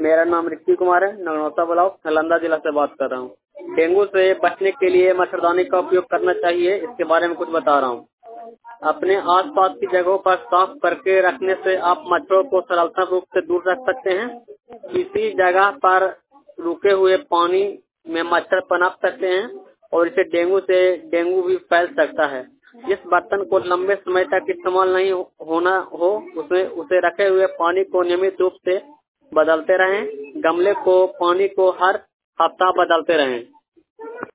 मेरा नाम ऋषि कुमार है, नगनौता ब्लॉक, नालंदा जिला से बात कर रहा हूँ। डेंगू से बचने के लिए मच्छरदानी का उपयोग करना चाहिए, इसके बारे में कुछ बता रहा हूँ। अपने आसपास की जगहों पर साफ करके रखने से आप मच्छरों को सरलता रूप से दूर रख सकते हैं। किसी जगह पर रुके हुए पानी में मच्छर पनप सकते हैं और इससे डेंगू भी फैल सकता है। जिस बर्तन को लंबे समय तक इस्तेमाल नहीं होना हो उसे रखे हुए पानी को नियमित रूप से बदलते रहें। गमले को पानी को हर हफ्ता बदलते रहें।